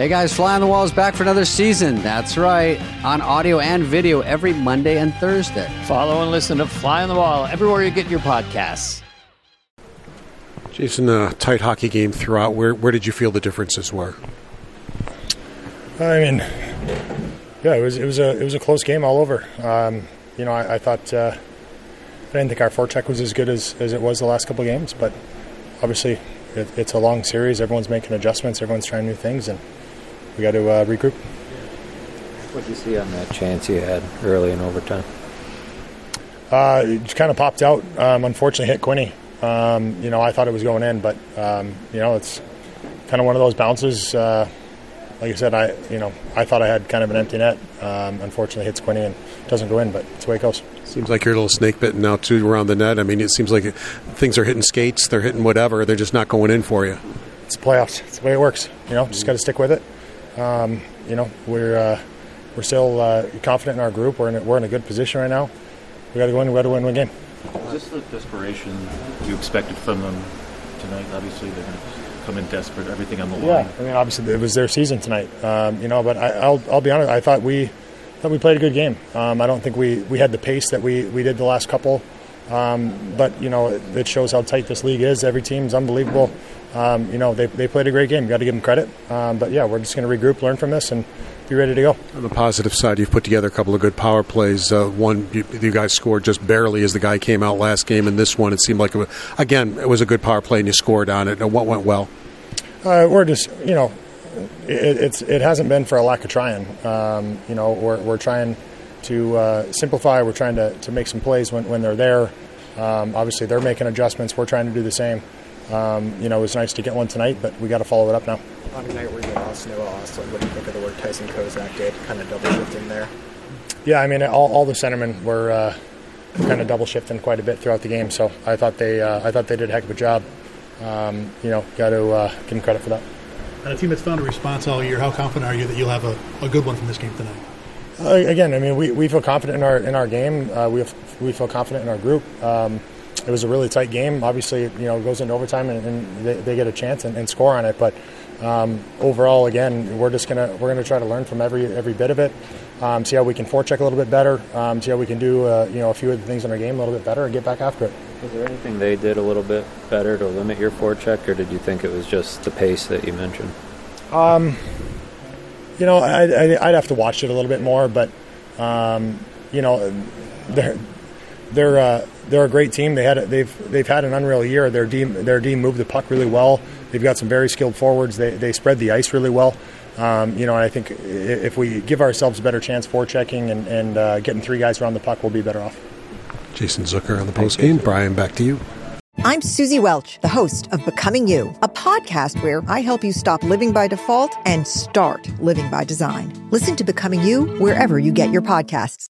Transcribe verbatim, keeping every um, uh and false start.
Hey guys, Fly on the Wall is back for another season. That's right, on audio and video every Monday and Thursday. Follow and listen to Fly on the Wall everywhere you get your podcasts. Jason, a tight hockey game throughout. Where where did you feel the differences were? I mean, yeah, it was it was a it was a close game all over. Um, you know, I, I thought uh, I didn't think our forecheck was as good as, as it was the last couple of games, but obviously it, it's a long series. Everyone's making adjustments. Everyone's trying new things, and we got to uh, regroup. What did you see on that chance you had early in overtime? Uh, it just kind of popped out. Um, unfortunately, hit Quinney. Um, you know, I thought it was going in, but um, you know, it's kind of one of those bounces. Uh, like I said, I you know I thought I had kind of an empty net. Um, unfortunately, hits Quinney and doesn't go in, but it's the way it goes. Seems like you're a little snake bitten now too around the net. I mean, it seems like things are hitting skates, they're hitting whatever, they're just not going in for you. It's the playoffs. It's the way it works. You know, just got to stick with it. Um, you know, we're uh, we're still uh, confident in our group. We're in a, we're in a good position right now. We got to go in. We got to win one game. Is this the desperation you expected from them tonight? Obviously, they're going to come in desperate, everything on the line. Yeah, I mean, obviously it was their season tonight. Um, you know, but I, I'll I'll be honest. I thought we thought we played a good game. Um, I don't think we, we had the pace that we, we did the last couple. Um, but you know, it, it shows how tight this league is. Every team's unbelievable. Um, you know, they they played a great game. You got to give them credit. Um, but yeah, we're just going to regroup, learn from this, and be ready to go. On the positive side, you've put together a couple of good power plays. Uh, one, you, you guys scored just barely as the guy came out last game, and this one, it seemed like, it was, again, it was a good power play, and you scored on it. And what went well? Uh, we're just, you know, it, it's it hasn't been for a lack of trying. Um, you know, we're we're trying to uh, simplify. We're trying to, to make some plays when, when they're there. Um, obviously, they're making adjustments. We're trying to do the same. Um, you know, it was nice to get one tonight, but we got to follow it up now. On a night where you lost Noah Austin, what do you think of the work Tyson Kozak did, kind of double shifting there? Yeah, I mean, all, all the centermen were uh, kind of double shifting quite a bit throughout the game, so I thought they uh, I thought they did a heck of a job. Um, you know, got to uh, give them credit for that. And a team that's found a response all year, how confident are you that you'll have a, a good one from this game tonight? Uh, again, I mean, we, we feel confident in our in our game. Uh, we have, we feel confident in our group. Um, it was a really tight game. Obviously, you know, it goes into overtime and, and they, they get a chance and, and score on it. But um, overall, again, we're just gonna we're gonna try to learn from every every bit of it. Um, see how we can forecheck a little bit better. Um, see how we can do uh, you know a few of the things in our game a little bit better and get back after it. Was there anything they did a little bit better to limit your forecheck, or did you think it was just the pace that you mentioned? Um, you know, I, I, I'd have to watch it a little bit more, but um, you know, they're they're uh, they're a great team. They had a, they've they've had an unreal year. Their D their D moved the puck really well. They've got some very skilled forwards. They they spread the ice really well. Um, you know, and I think if we give ourselves a better chance forechecking and and uh, getting three guys around the puck, we'll be better off. Jason Zucker on the postgame. Brian, back to you. I'm Susie Welch, the host of Becoming You, a podcast where I help you stop living by default and start living by design. Listen to Becoming You wherever you get your podcasts.